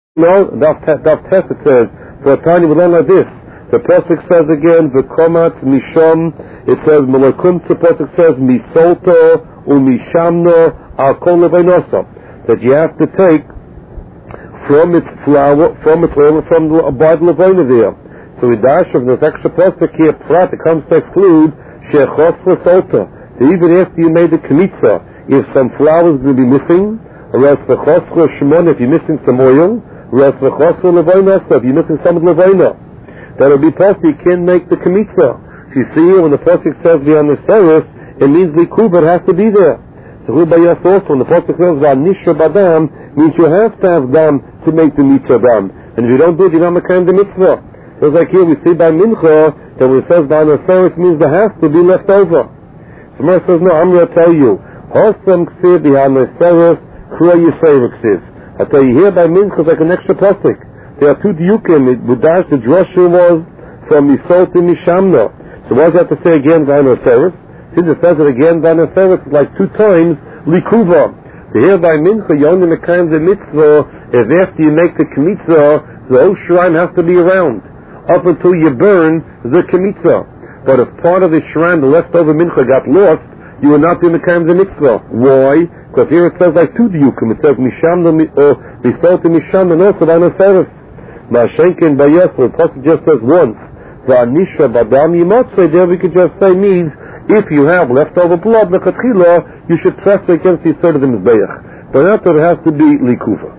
No, Daf Test it says, for a tiny we learn like this. The Pasuk says again, V'komatz mishom, it says, Malakum, the Pasuk says, Misolto, Umishamno, Al Kol Levainosa. That you have to take from its flour, from its oil, from the Abad Levaina there. So we dash of this extra Pasuk here, Prat, it comes to exclude, Shechos V'solta. Even after you made the Kmitza, if some flour is going to be missing, or else V'chos Shemon, if you're missing some oil, if you're missing some of the Levaina, that'll be possible. You can't make the Kmitza. If you see here, when the Pasuk says beyond the Seres, it means the Kuba has to be there. So who by us also, when the Pasuk says Nisha Badam, means you have to have dam to make the Mitzvah dam. And if you don't do it, you're not making the Mitzvah. Just like here we see by Mincha, that when it says beyond the Seres, means there has to be left over. So Moshe says, no, I'm going to tell you, Hosam Ksiv beyond the Seres, Kura Yisrael Ksiv. I tell you here by Mincha like an extra pasuk. There are two diukim. The drasha was from Misol to Mishamna. So what does that have to say again? Vainoseres. Since it says it again, Vainoseres is like two times Likuva. So here by Mincha, you only make kind of the mitzvah if after you make the kmitza, the whole shrine has to be around up until you burn the kmitza. But if part of the shrine, the leftover Mincha, got lost, you will not do the kind of the mitzvah. Why? Because here it says like two diukim. It says Mishamna or Misol to Mishamna and also Vainoseres. Ma'ashenkin Bayes, the Pasuk just says once, Va'anisha Badam Yimatzeh, there we could just say means, if you have leftover blood, L'chatchila, you should press it against the third of the Mizbeach. But not that it has to be Likuva.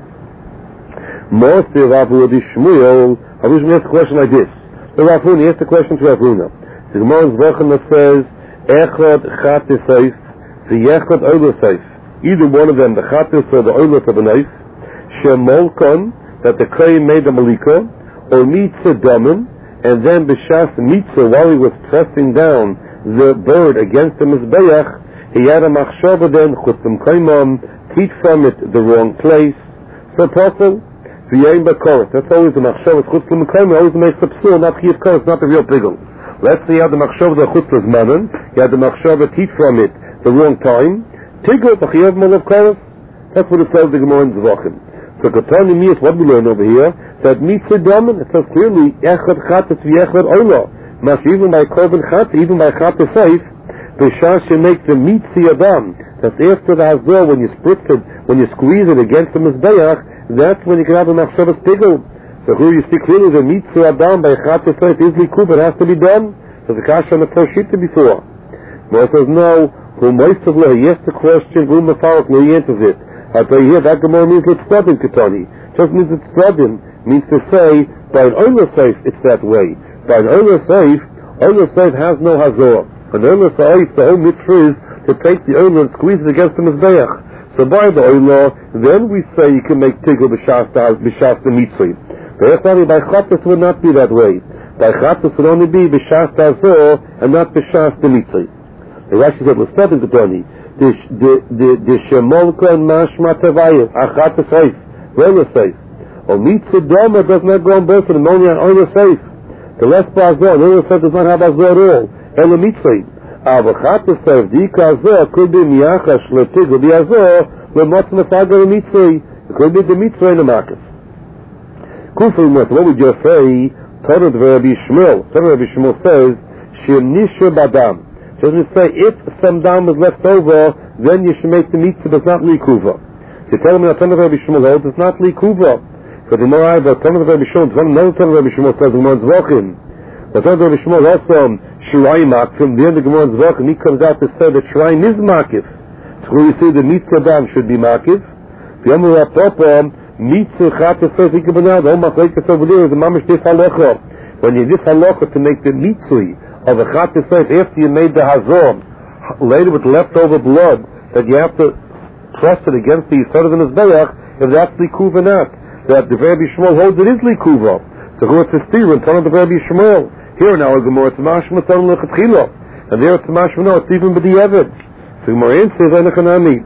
Most of Rav Huna Shmuel, I wish we ask a question like this. The Rav Huna asked the question to Rav Huna. The Gemara in Zvachim that says, Echad Chat Seif, V'yechad Ola Seif. Either one of them, the Chatis or the Olas of a knife, Shemolkon, that the Kohen made the Malika, or Mitzah Daman, and then B'shas Mitzah, while he was pressing down the bird against the Mizbeach, he had a Machshava then, Chutzim Kaimam, teach from it the wrong place. So Apostle, V'yaim B'koros, that's always the Machshava, Chutzim Kaimam, always makes the Psul, not Chiyav Koros, not the real Pigel. Let's say you have the Machshava, the Chutzim Manan, you have the Machshava, teach from it the wrong time, Tigel, B'chiyav Malav Koros, that's what it says the Gemara in Zvachim. So Katani Miyas, what we learn over here, that Mitzah Daman, it says clearly, Echad Chatas v'Echad Ola. Mas even by Korban Chat, even by Chatas Seif, B'shas you make the Mitzah Adam. That's after the Hazor, when you spritz it, when you squeeze it against the Mizbeach, that's when you can have the Machshavas Pigel. So here you see clearly the Mitzah Adam by Chatas Seif is Likub, it has to be done. So the Kasha on the first sheet before. Moshe says, no, who most of he asked the question, who Mepharach, no, he answers it. I tell you here, that Gemara means it's Tzadin Ketani. Just means it's Tzadin. Means to say, by an Ola Seif, it's that way. By an Ola Seif has no Hazor. An Ola Seif, the whole mitzvah is to take the Ola and squeeze it against the Mizbeach. So by the Ola, then we say you can make Tigel B'shas the mitzvah. But by Chatas would not be that way. By Chatas would only be B'shas Hazor and not B'shas the mitzvah. The Rashi said, let's start in Ketani. The Shemolka and Mashma Tavayah, Achat Seif, Rola Seif. Or Mitzah Dama does not go on both of them, only on Ola Seif. The less Bazor, Ola Seif does not have Azor at all. Ela Mitzah. Avachat Seif, Dika Azor, could be Miachash, Letig, will be Azor, Lemotz Nefaga Mitzah. It could be the Mitzah in the market. Kufim, what would you say? Torah Rabbi Shmuel. Torah Rabbi Shmuel says, Shenisha Badam. Doesn't say if some dam is left over, then you should make the mitzvah, but it's not likuva. You tell me that Tanakh Rabbi Shmuel holds it's not likuva. But the more I have Tanakh Rabbi Shmuel, another Tanakh Rabbi Shmuel says the Gemara Zvachim. But Tanakh Rabbi Shmuel also Shirai Makif. The end of the Gemara Zvachim, he comes out to say that Shirai is Makif. So we say the mitzvah dam should be Makif. The Yomer Rapapa mitzvah chatas says he can be now. The whole machlekes over there is the mamish dis halacha. When you dis halacha to make the mitzvah of a Chatas Seif after you made the Hazor, later with leftover blood, that you have to press it against the Yisod of the Mizbeach, if that's Likuva not. That the Rabbi Shmuel holds it is Likuva. So who it's a steer in front of the Rabbi Shmuel. Here in our Gemara, it's Mashma Tzon L'Chatchila. And there it's Mashma, no, it's even B'di'evet. So Gemara says, Enochanami.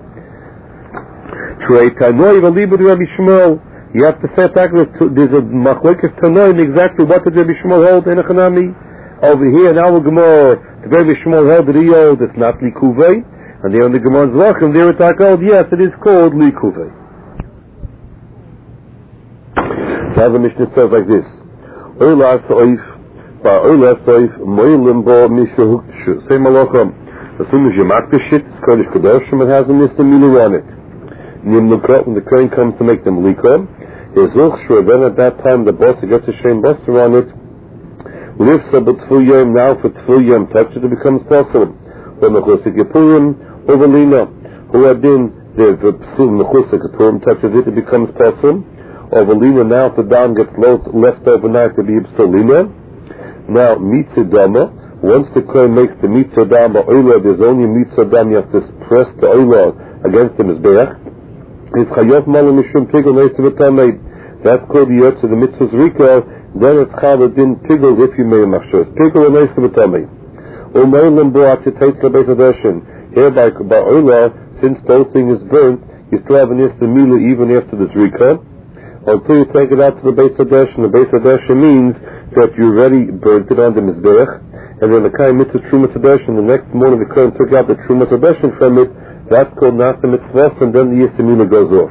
Trei Tanoi V'Libu Rabbi Shmuel. You have to say back, there's a Machlekes Tanoi in exactly what did Rabbi Shmuel hold, Enochanami. Over here in our Gemara, the Rabbi Shmuel held that he held it's not Likuvei, and there in the Gemara Zvachim, there it's called, yes, it is called Likuvei. Now the Mishnah says like this: Oila soif, ba'oila soif, moilim bo mishahukshu. Say malacham. As soon as you mark the shit, it's Kodesh Kedoshim, it has a Mr. Milu on it. When the Kohen comes to make them Likah, then at that time the boss gets a shame buster on it. Lifts up a Tful Yom, now for Tful Yom touch it, it becomes possible. When the Chusik Yippurim, over Lina, who had been the Psul Mechusik Yippurim touches it, it becomes possible. Over Lina, now if the dam gets left overnight to be Psulina. Now, Mitzvah Dama, once the Kohen makes the Mitzvah Dama Oila, there's only a Mitzvah Dama, you have to press the Oila against the Mizbeach. It's Chayav Malam Mishum Pigel Neisiv Tamei. That's called the Yotze, the Mitzvah's Rika. Then it's Chavad Din Pigel if you may machshos. Pigel Neisiv Tamei. Umaylam Boat Yitaitz LeBeis HaDeshen. Here by Oila, since the whole thing is burnt, you still have an Yisra Mila even after this Rika. Until you take it out to the Beis HaDeshen. The Beis HaDeshen means that you already burnt it on the Mizbeach. And then the Kain Mitzvah Trumas HaDeshen, the next morning the Kohen took out the Trumas HaDeshen from it. That's called Nasa Mitzvah, and then the Yisimila goes off.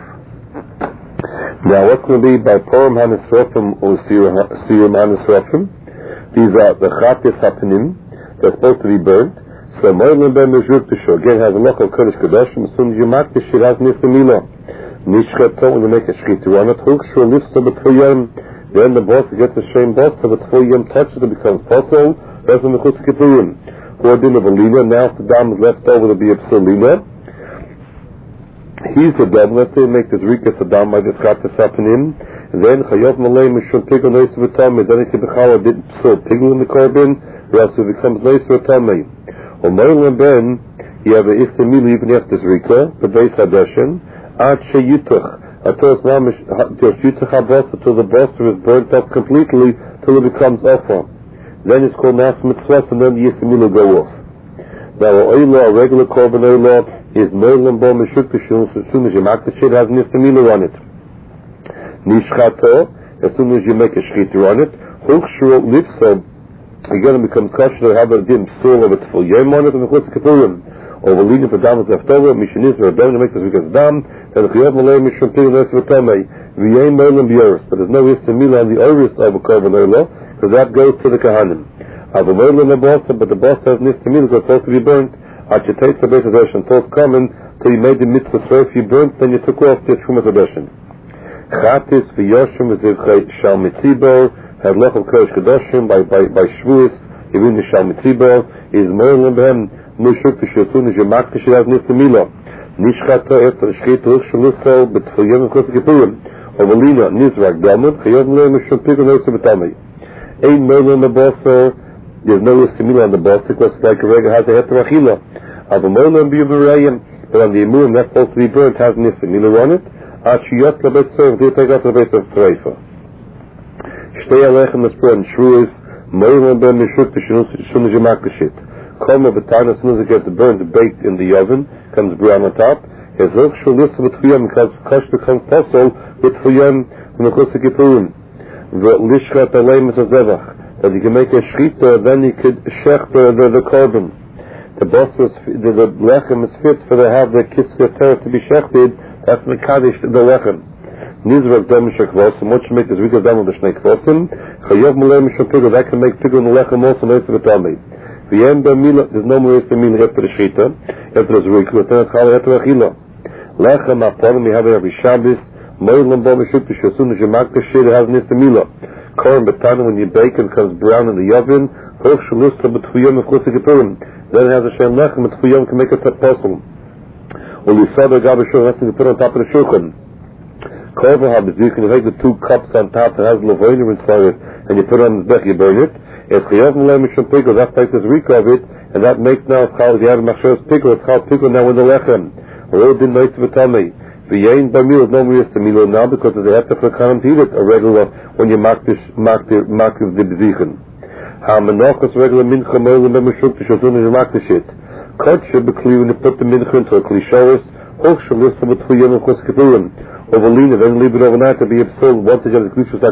Now, what's going to be by Purim Hanisrofim or Siyum Hanisrofim? These are the Chatis Hapanim. They're supposed to be burnt. So, Moilim Ben Mezhur Pisho, again, has a local Kodesh Kedoshim. As soon as you mark this shit, has Yisimila. Nishcheto, when you make a Shchitu on it, Hukshur lifts up a Tfuyam. Then the boss gets a shame boss, so the Tfuyam touches it, becomes possible. That's when the Chutz Kippurim. Or din of a Lina, now if the dam is left over to be a Psulina. He's a dam, let's say make this Rikas a dam by this Chatas Hapanim, and then Chayav Malay Mishum Pigel Neisiv Tamei, then it can be Chala didn't psul Pigel in the Korban, or else it becomes Neisiv Tamei. Or Moilim Ben, you have a Istamil even after this Rika, the Beis HaDeshen, Ad She Yutach, until it's Mamish, Yutach HaBos, until the Boster is burnt up completely, till it becomes Ofa. Then it's called Nas Mitzvah, and then the Yisimil will go off. Now, a regular Korban Oila, is Moilim Bo Meshut Pishun, as soon as you mark the shit, has an Istamila on it. Nishchato, as soon as you make a Shchitu on it, Hukshur Lipso, again it becomes kosher to have a din psul of a Tful Yom on it, and the Chutz Kippurim. Over leading for dam is left over, Mishanis, or Rebbein, to make this because dam, and the Chayav Malay Mishum Pigel Neisiv Tamei, V'yein Moilim B'yoris, but there's no Istamila on the Oris of a Korban Oila, because that goes to the Kahanim. Have a Moilim the boss, but the boss has an Istamila because it's supposed to be burnt. Until it's common, till you made the mitzvah, so if you burnt, then you took off the Trumas HaDeshen. Chatis v'yoshim v'zivchei shal mitzibor, had lech of Kodesh Kedoshim by Shavuos, even the shal mitzibor, is moilim b'hem, mushuk v'shutun, is your mark to shirav nistamila. Nishchato after the shchitu, shalusel, b'tfuyim v'chutz kippurim, overlina, nizrak damud, chayav l'em mishum pigel neisiv tamei. Ein moilim b'boso, there's no Yistamila on the boss, because like a regular has a Heter Achila. Avamolim B'Yuvarayim, but on the Imurim that's supposed to be burnt, has an Yistamila on it. Achiyot L'Beit Tzoref, they take out the Beit of Tzreifa. Shtei Alechem is burnt, Shruis, Moilim Ben Meshut, as soon as you mark the shit. Koma B'Tan, as soon as it gets burnt, baked in the oven, comes brown on top. His Lech Shulis with Tfuyam, because Kosh becomes possible with Tfuyam from the Chutz Kippurim. V'Lishchat Aleim is a Zevach. That you can make a shchita, then you could shech the korban. The lechem is fit for to have the kisveh teres to be shechted. That's mekadosh the lechem. Nizrak dam shekvosim. What you make is rikas dam of the shnei kvosim. Chayav malay mishum pigel. That can make pigel in the lechem also neitz of the tamei. V'yem b'mila. There's no more Yistamila after the shchita. After the rikas, then it's called after achila. Lechem aponim. We have it every Shabbos. Moilim bo mishut b'shu. As soon as you mark the shit, it has an Yistamila. Korban B'tana, when you bake it, becomes brown in the oven. Hoch shalusta b'tfuyam of Chutz Kippurim. Then it has a shem lechem, b'tfuyam can make it possible. Or lisada gabashur, has to be put on top of the shulchan. Korban habes, you can take the 2 cups on top that has levoinim inside it, and you put it on the bech, you burn it. It's chayav malay mishum pigel, that takes this reek of it, and that makes now it's called, if you have machshos pigel, it's called pigel now in the lechem. Or din noitz v'tamei. V'yein b'mil, no more Yistamila now, because there's a hefter for the kanim to eat it, a regular, when you mark the b'zichen. Ha-menachos regular mincha moilim b'meshuk, t'shotun, and you mark the shit. Kodshe b'kli, when you put the mincha into a klishoris, hoch shalusta b'tfuyim of Chutz Kippurim. Overlina, then leave it overnight to be absorbed. Once you have the Gushas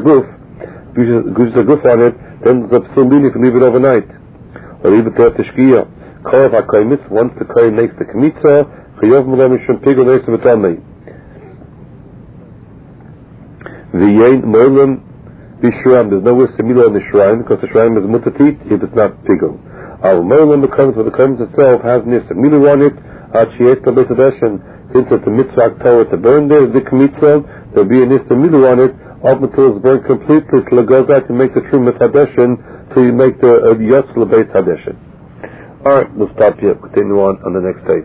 Aguf on it, then there's absorbed if you leave it overnight. Or leave it to Teshkiya. Korv ha-koimitz, once the kohen makes the kmitza, chayav malay mishum pigel neisiv tamei. V'yein moilim b'shrayim. There's no Issa Mila in the shrine, because the shrine is mutatit if it's not pigul. Al moilim becomes, for the Karban itself has an Issa Mila on it, Achiyet Beis Hadeshin. Since it's a mitzvah Torah to burn there, Zik mitzvah, there'll be an Issa Mila on it, up until it's burned completely, till it goes out to make the true Hadeshin, till you make the Yotz Beis Hadeshin. Alright, we'll stop here. Continue on the next tape.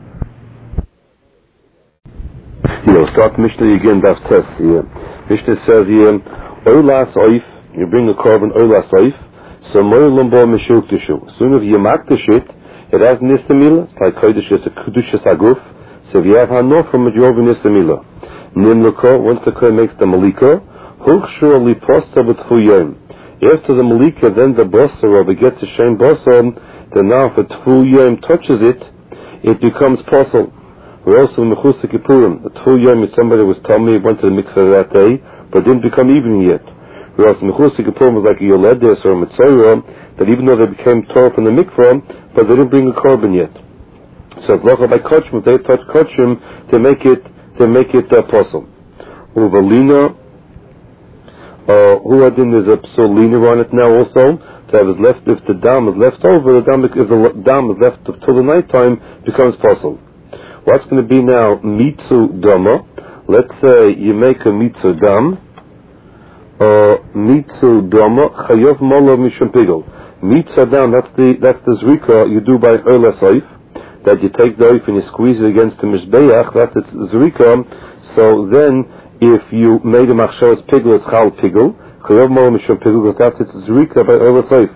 Start Mishnah again, Daf Tes here. Mishnah says here, Oilas Oif, you bring a Karban Oilas Oif, so Moilim Bo Meshuk Tishu. As soon as you makdish it, it has Nissa Mila, it's like Kodesh, it's a Kedushas Aguf, so if you have Hanof from a Jov Nissa Mila. Nimlako, once the Kohen makes the Malika, Hulchshur Li Posta B'Tfu Yom. After the Malika, then the Bossa, or the gets a Shem Bossa, then now if a Tfu Yom touches it, it becomes Posel. We're also in Mechusah Kippurim. The Tfu Yom is somebody who was telling me went to the mikveh that day, but didn't become evening yet. Whereas Mechusah Kippurim was like a Yoledes or a Mitzorah, that even though they became Torah from the mikveh, but they didn't bring a Korban yet. So it's locha by Kochim, they touch Kochim to make it Posel. Uvalina, who had in there's a psolina on it now also. That is left, if the dam is left over, if the dam is left till the night time, becomes Posel. What's going to be now mitzu dama? Let's say you make a mitzu dam. Mitzu dama chayov molo mishum pigel. Mitzu dam. That's the zrika you do by oilas oif. That you take the oif and you squeeze it against the mishbeach. That's its zrika. So then, if you made a machshavas pigel, it's chal pigel. Chayov molo mishum pigel, because that's its zrika by oilas oif.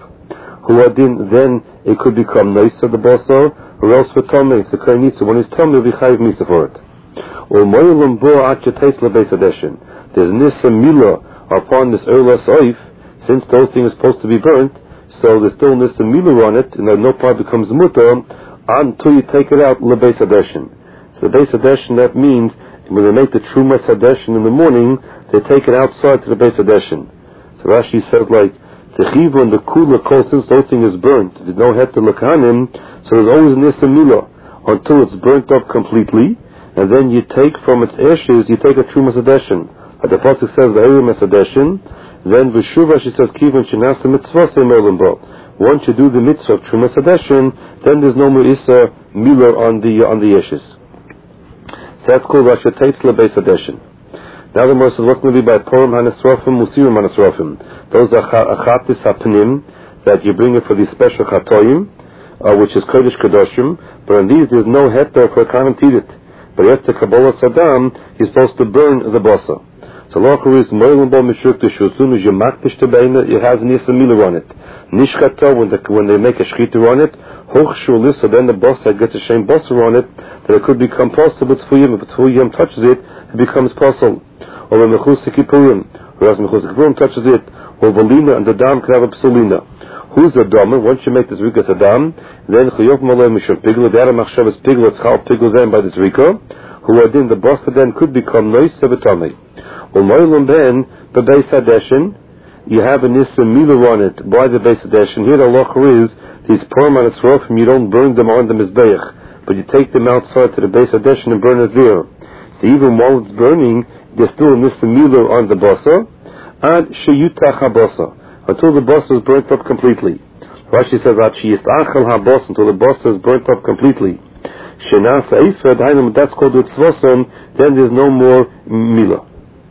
Huadin, then it could become nicer the bosso, or else for Tomei, it's a Kainitza. When it's Tomei, we chayiv misa for it. Or Moilam Bo Achates LeBeis Hadeshin. There's Nissa Mila upon this Oilas Oif, since the whole thing is supposed to be burnt, so there's still Nissa Mila on it, and then no part becomes Mutter until you take it out LeBeis Hadeshin. So the Beis Hadeshin, that means when they make the Trumas Hadeshin in the morning, they take it outside to the Beis Hadeshin. So Rashi says like, the chiva and the kula kol, since the whole thing is burnt, there's no head to lakanim, so there's always nissa mila until it's burnt up completely, and then you take from its ashes, you take a trumas hadeshin. Like the pasuk says, the erim hadeshin, then v'shuva she says, kivan shenasa mitzvah se'melim bo. Once you do the mitzvah of trumas hadeshin, then there's no more issa mila on the ashes. So that's called Rasha Tates LeBeis Hadeshin. Now the Moshe is what's going to be by Purim Hanesrofim, Musirim Hanesrofim. Those are Achatis HaPnim, that you bring it for these special Chatoim, which is Kodesh Kadoshim, but in these there's no heter for a Kohen to eat it. But after Kabbalah Saddam, he's supposed to burn the bossa. So Lochar is Moilim Bo Mishuk Tishu, as soon as you makdish to beina, it has Nisa Mila on it. Nishchata, when they make a shchita on it, Hoch Shulis, so then the bossa gets a shame bossa on it, that it could become possible, if Tzfuyim touches it, it becomes possible. Or when Mechusah Kippurim, whereas Mechusah Kippurim touches it, or Valina and the dam can have a psolina. Who's a dama? Once you make this rika a dam, then Chayov Malay Mishum Pigla, the Adam Machshavas Pigla, it's Chal Pigla then by this rika, who are then the bossa then could become Nois Sevetame. Or Moilam Ben, the Beis Hadeshin, you have a Nissa Mila on it by the Beis Hadeshin. Here the locher is, these Purim and Esrofim, you don't burn them on the Mizbeach, but you take them outside to the Beis Hadeshin and burn it there. So even while it's burning, there's still a Nissa Mila on the bossa, and Sheyutach HaBossa, until the bossa is burnt up completely. Rashi says that Sheyistachel HaBossa, until the bossa is burnt up completely. Shenas Eifed, that's called Utzvoson, then there's no more Mila.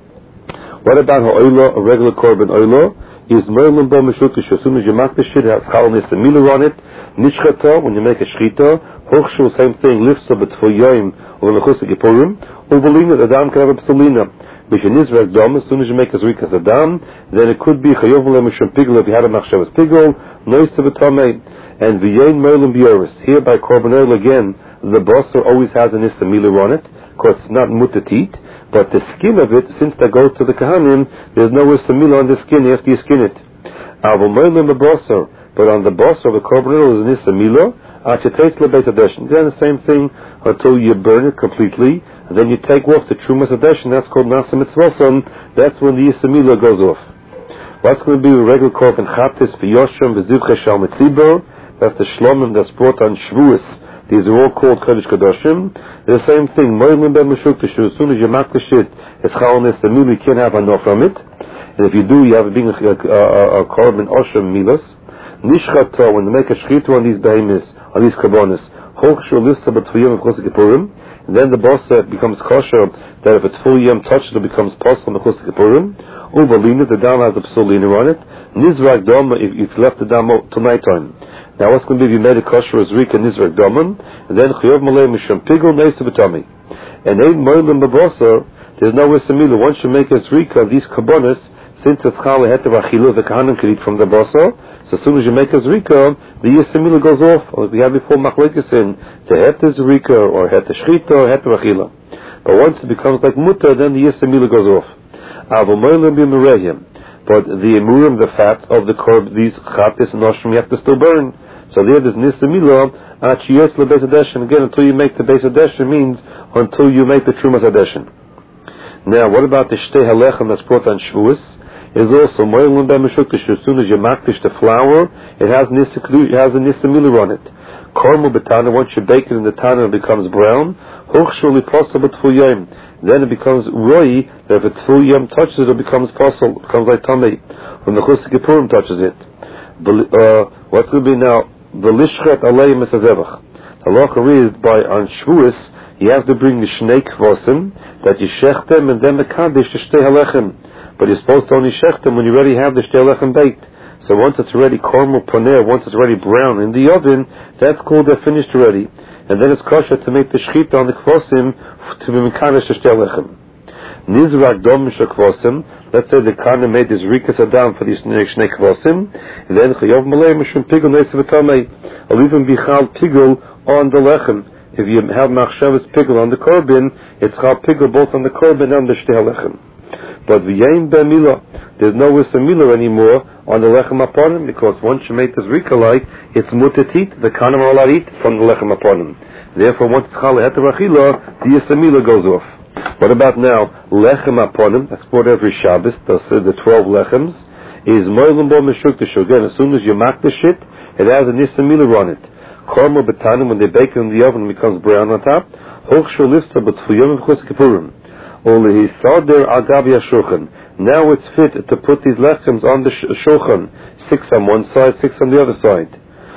What about Ha'oila, a regular Korban Oila? Is Moilim Bo Meshukish, as soon as you make the shit, it has Chal Nissa Mila on it. Nishchata, when you make a Shchita, Hochshu, same thing, lifts up it for Yoim, or Mechusah Kippurim, or Valina, the Dam can have a Psolina. Bishanizrak Dam, as soon as you make a Zrikas Adam, then it could be Chayovale Mishum Pigel, if you had a Machshavas Pigel, Nois Sevetame, and V'yein Moilim Bioris. Here by Korban Oil again, the Bossa always has an Issa Mila on it, because it's not Mutatit, but the skin of it, since they go to the Kahanim, there's no Issa Mila on the skin after you skin it. Avo Moilim the Bossa, but on the Bossa of the Korban Oil is an Issa Mila, Achates LeBeis Hadeshin. Then the same thing until you burn it completely, and then you take off the Trumas Hadeshin, that's called Nasa Mitzvoson, that's when the Issa Mila goes off. What's going to be the regular Korban Chatis, V'Yoshem, V'Zivche Shal Mitzibor, that's the Shlomim that's brought on Shvuas. These are all called Kodesh Kadoshim. The same thing. Moilin ben Meshuktashu. As soon as you makdish it, it's chal nisamilu. You can't have enough from it. And if you do, you have being a korban osham milas. Nishchato, when they make a shchitu on these behemoths, on these karbonis, hochshu lissa b'tfuyim v'chus kippurim, and then the bossa becomes kosher, that if it's full yom touched, it becomes possible in v'chus kippurim. Uvalina, the dam has a psulina on it. Nizrak dama, if you've left the dam till night time. Now what's going to be if you made a kosher as rika nizrak daman, and then chiyov malay misham pigul neisa b'tami. And ein moilim b'bossa, there's no isamilu. Once you make a rika, these karbonis, since it's chal heter achilu, the kahanim can eat from the bossa. So as soon as you make a zrika, the yisamilu goes off. Or we had before machlekes in the heter zrika or heter shchita or heter achila. But once it becomes like mutter, then the yisamilu goes off. But the emurim, the fat of the korb, these chatis and oshim, you have to still burn. So there's nisamilu achiyos lebeis hadeshin. Again, until you make the beis hadeshin means until you make the trumas hadeshin. Now, what about the shtei halechem that's brought on Shavuos? Is also moilin ben meshuktish. As soon as you makdish the flour, it has a nisamilu on it. Kormu betana. Once you bake it in the tana, it becomes brown. Hochshuli possible tfuyim. Then it becomes roi. If a tfuyim touches it, it becomes possible. It becomes like tamei. When the chus kippurim touches it, what's going to be now? The lishchet alei misazevach. The halacha is by on Shavuos you have to bring the shnei kvosim that you shech them and then the kaddish to shtei halechem. But you're supposed to only shech them when you already have the shtei halechem baked. So once it's already kormu poner, once it's already brown in the oven, that's called they're finished already. And then it's kosher to make the shchita on the kvosim to be mekadosh the shtei halechem. Nizrak dom kvosim. Let's say the kana made this rikas adam for these shnei kvosim. And then chayov malay mishum pigul neisavatamei. Or even bichal pigul on the lechem. If you have machshavas pigul on the korban, it's chal pigul both on the korban and the shtei halechem. But v'yein b'mila, there's no isamila anymore on the lechem aponim, because once you make this rikalai, it's mutatit, the kanim are allowed to eat from the lechem aponim. Therefore, once it's chal heter achila, the isamila goes off. What about now? Lechem aponim, that's brought every Shabbos, the 12 lechems, is moilim bo meshuktish. Again, as soon as you makdish it, it has an isamila on it. Korma betanim, when they bake it in the oven, it becomes brown on top. Hochshu lifta b'tfuyim v'chus kippurim. Now it's fit to put these lechems on the shulchan, 6 on one side, 6 on the other side.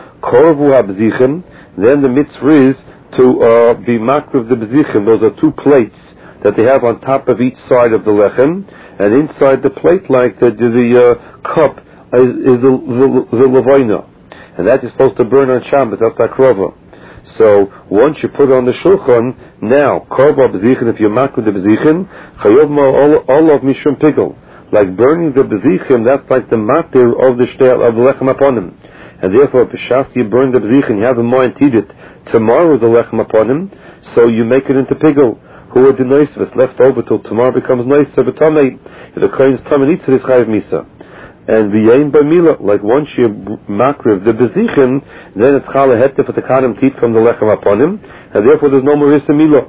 Then the mitzvah is to be makriv the bezichim. Those are 2 plates that they have on top of each side of the lechem, and inside the plate, like the cup, is the levina, and that is supposed to burn on Shabbos. That's takrova. So once you put it on the shulchan, now korba bezichin, if you makriv the bezichin, chayov all of mishum pigul, like burning the bezichin, that's like the matir of the shtel of the lechem aponim, and therefore if you burn the bezichin, you have a mind to eat it tomorrow the lechem aponim, so you make it into pigul. Who are the noisvus left over till tomorrow becomes noiser b'tamei. If the kohen's tamei eats it, it's chayav misa. And v'yein b'mila, like once you makriv the bezichin, then it's chal heter for the kanim teeth from the lechem aponim, and therefore there's no more issa mila.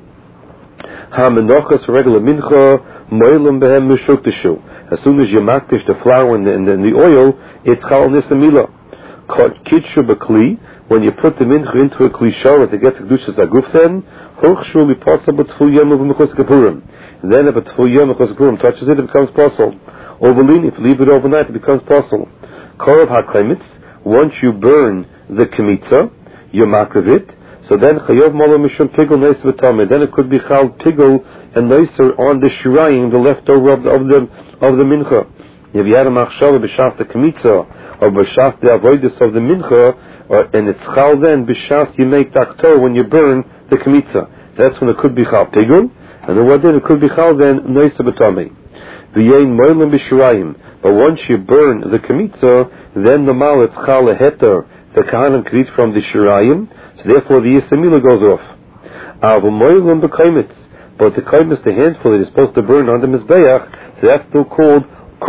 Ha menochas regular mincha moilim behem meshuktishu. As soon as you makdish the flour and the oil, it's chal nissa mila. Kitshu b'kli, when you put the mincha into a kli shoret, it gets kedushas aguf then, hochshu li possible tfuyim of mechus kippurim. Then if a tfuyim mechus kippurim touches it, it becomes possible. Overlean, if you leave it overnight, it becomes possible. Korov hakaimitz, once you burn the kemitza, you makriv it, so then chayov molo mishum pigul neis v'tameh, then it could be chal pigul and neiser on the shirayim, the leftover of the mincha. If you had a machshava b'shas the kemitza, or b'shas the avoidus of the mincha, and it's chal then b'shas you make daktor when you burn the kemitza. That's when it could be chal pigul, and then what then it could be chal then neiser v'tameh. V'yein moilim b'shirayim. But once you burn the kemitza, then the malet chal heter, the kahanim can eat from the shirayim, so therefore the yisamila goes off. Avu moilim b'kaimitz. But the kaimitz, the handful that is supposed to burn on the mizbeach, so that's still called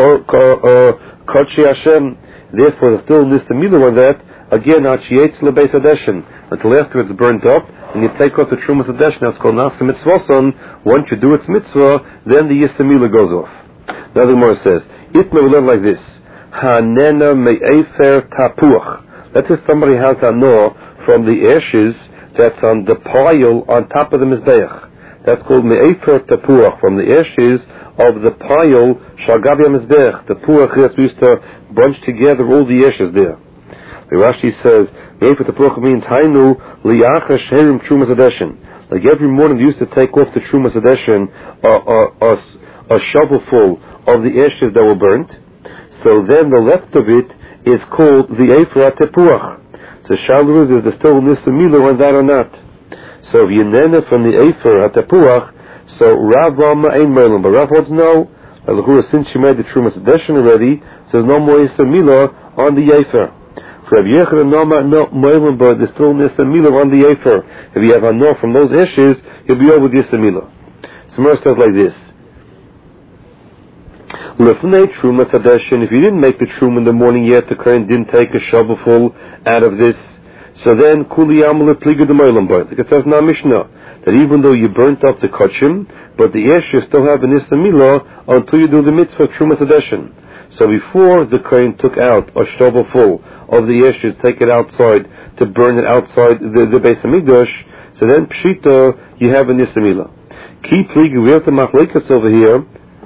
kodshi Hashem. Therefore there's still yisamila on that. Again, achiyetz lebeis hadeshin, until after it's burnt up, and you take off the trumas hadeshin. That's called nasa mitzvason. Once you do its mitzvah, then the yisamila goes off. Now the Gemara says, it may learn like this: Hanena me'efer tapuach. Let's say somebody has hanor from the ashes that's on the pile on top of the Mizbeach. That's called Me'efer Tepuach, from the ashes of the pile Shagav Mizbeach. Tepuach is we used to bunch together all the ashes there. The Rashi says, Me'efer Tepuach means Hainu Liacha Sherim Trumas Adeshin. Like every morning they used to take off the Trumas Adeshin, a shovelful of the ashes that were burnt. So then the left of it is called the Efer Tepuach. So Shalu is there still Nisa Mila on that or not? So if you nene from the Efer HaTepuach, so Rav Rama ain't Merlin, but Rav holds no. Since she made the Trumas Adeshin already, so there's no more Nisa Mila on the Efer. For Rav Yechon and Nama, no Merlin, but there's still Nisa Mila on the Efer. If you have a no from those ashes, you'll be over with Nisa Mila. Samar says like this. Lefnei Trumas Adeshin, if you didn't make the Trum in the morning yet, the Kohen didn't take a shovelful out of this, so then Kuli Amal Pliga the Moilam Boy. Like it says in our Mishnah, that even though you burnt off the Kachim, but the ashes still have an Issa Milah until you do the mitzvah Trumas Adeshin. So before the Kohen took out a shovelful of the ashes, take it outside to burn it outside the Beis Hamikdash, so then Pshita, you have an Issa Milah. Ki Pliga, we have the Machlekas over here.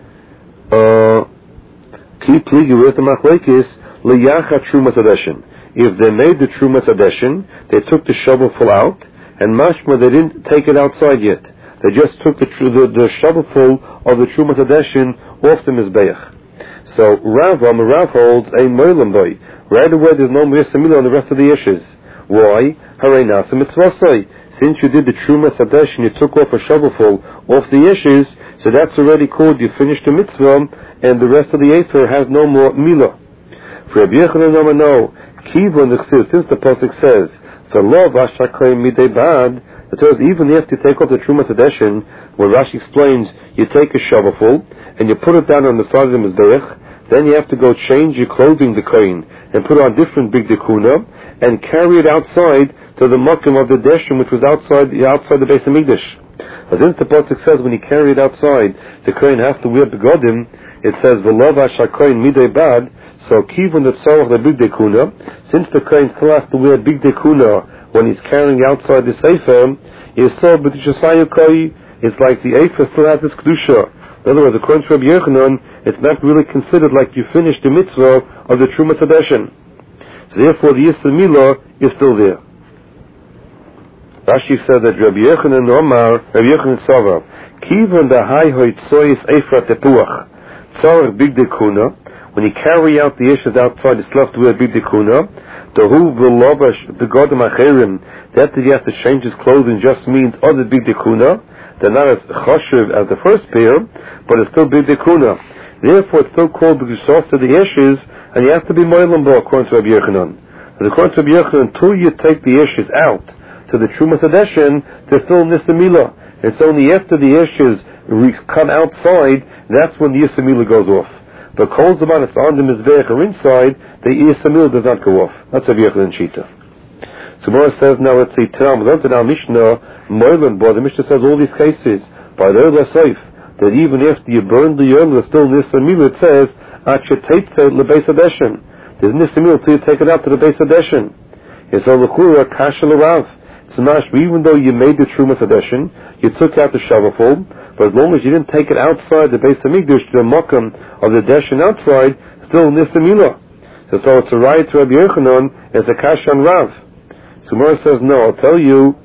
Keep legal with the machlekes liyacha Trumas Adeshin. If they made the Trumas Adeshin, they took the shovelful out, and mashma they didn't take it outside yet. They just took the shovelful of the Trumas Adeshin off the Mizbeach. So Rav holds a moilam boy. Right away there's no Misa Mila on the rest of the ashes. Why? Harei nasa mitzvasai. Since you did the Trumas Adeshin, you took off a shovelful off the ashes, so that's already called you finished the mitzvah, and the rest of the Efer has no more milah. For Rabbi Yechon and no, Kivon the Chsiv, since the pasuk says, "For lo v'ashakay midei bad," it says even if you take off the Trumas Adeshin, where Rashi explains, you take a shovelful and you put it down on the side of the Mizbeach, then you have to go change your clothing, the kohen, and put on different big dekuna and carry it outside to the makom of the Deshin, which was outside the Beis Hamikdash. But since the pasuk says when you carry it outside, the kohen has to wear begodim, it says v'lo v'ashakay midei bad. So kivon the tzarach the big dekuna, since the kohen still has to wear big dekuna when he's carrying outside the sefer, yisod b'tishasayu, it's like the efer still has its kedusha. In other words, according to Rabbi Yochanan, it's not really considered like you finished the mitzvah of the Trumas Adeshin. So therefore, the Yisra Milah is still there. Rashi said that Rabbi Yochanan Sava, Kivon the high hoitzois efer tepuach, tzarech big dekuna. When you carry out the ashes outside, it's left to wear big dekuna. Tohu v'lovash begodim acherim. That you have to change his clothing just means other big dekuna. They're not as chashuv as the first pair, but it's still big dekuna. Therefore, it's still called b'gishos to the ashes, and you have to be moilam bo according to Rabbi Yochanan. Because according to Rabbi Yochanan, until you take the ashes out to the Trumas Adeshin, there's still Nisa Milah. It's only after the ashes come outside, that's when the Nisa Milah goes off. But Kol Zaman, it's on the Mizbeach or inside, the Nisa Milah does not go off. That's Rabbi Yochanan Shita. So Mora says, now let's see, Tanam, Mishnah, Moilan Bo, the Mishnah says all these cases, by the Earl Saif, that even after you burn the Earl, there's still Nisa Milah, it says, Achetetze lebeis Adeshin. There's Nisa Milah till you take it out to the Beis Adeshin. It's on the Chura, Kasha L'Rav. It's not, even though you made the Trumas Adeshin, you took out the shovelful, but as long as you didn't take it outside the Beis Hamikdash to the Mokum of the Deshin outside, still Nisa Milah. So it's a right to Rabbi Yochanan, it's a Kasha and Rav. So Mora says, no, I'll tell you,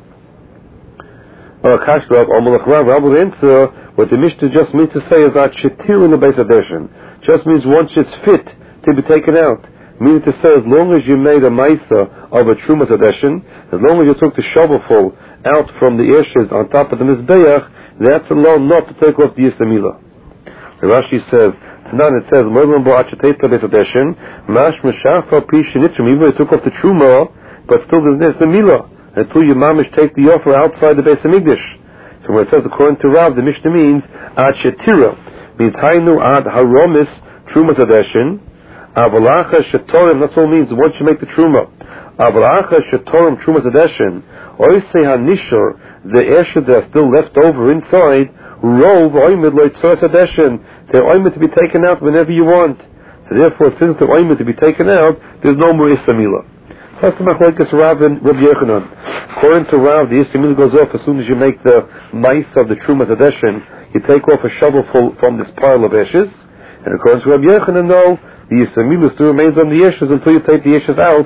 Kasha Rav, Rav will answer, what the Mishnah just means to say is that Shetir in the Beis Adeshin. Just means once it's fit to be taken out. Meaning to say, as long as you made a Maisa of a Trumas Adeshin, as long as you took the shovelful out from the ashes on top of the Mizbeach, that's alone not to take off the Yisra Milah. The Rashi says, Tanan it says, Moilam bo acheteit lebeis Adeshin, mash meshafa pi shenitrim, even though you took off the Truma, but still there's the Milah, until you mamish take the offer outside the Beis Hamikdash. So when it says, according to Rav, the Mishnah means, ad shetira, means hainu ad haromis Trumas Adeshin, avalacha shetorim, that's all it means, once you make the Truma. Avalacha shetorim Trumas Adeshin, oisei hanishor, the ashes that are still left over inside, rov oimid loitzoras Adeshin, they're oimid to be taken out whenever you want. So therefore, since they're oimid to be taken out, there's no more Yisra Milah. That's the machlokes Rav and Rabbi Yochanan. According to Rav, the Yisrael goes off as soon as you make the mice of the Trumas Adeshin. You take off a shovelful from this pile of ashes. And according to Rabbi Yochanan, no, the Yisrael still remains on the ashes until you take the ashes out